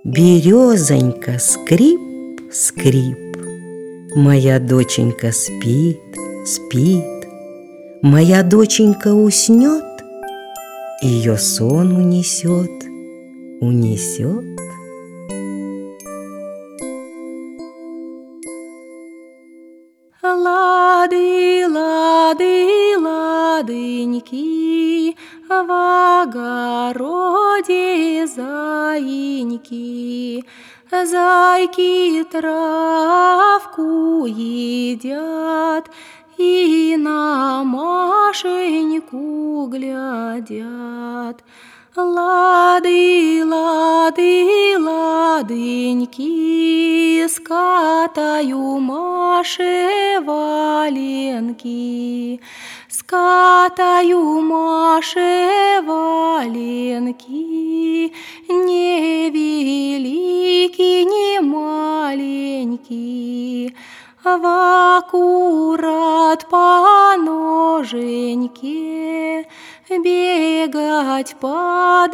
Березонька, скрип, скрип, моя доченька спит, спит. Моя доченька уснет, ее сон унесет, унесет. Лады, лады, ладыньки, в огороде заиньки. Зайки травку едят и на Машеньку глядят. Лады, лады, ладыньки, скатаю Маше валенки, скатаю Маше валенки, не велики, не маленькие, в аккурат по ноженьке бегать по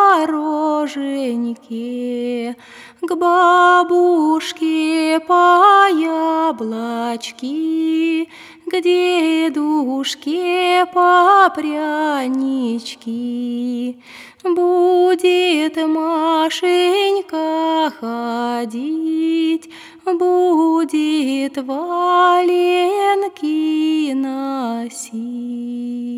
дороженьке, к бабушке по яблочки, к дедушке по прянички. Будет Машенька ходить, будет валенки носить.